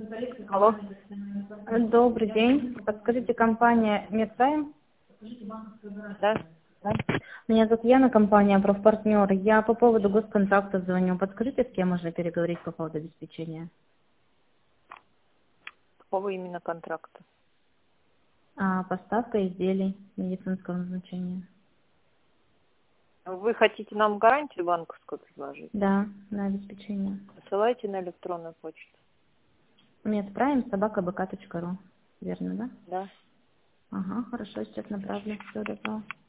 Алло. Добрый день. Подскажите, компания Медпрайм? Да? Меня зовут Яна, компания Профпартнер. Я по поводу госконтракта звоню. Подскажите, с кем можно переговорить по поводу обеспечения? Какого именно контракта? Поставка изделий медицинского назначения. Вы хотите нам гарантию банковскую предложить? Да, на обеспечение. Посылайте на электронную почту. Медпрайм@bk.ru. Верно, да? Да. Ага, хорошо, сейчас направлю. Всего доброго.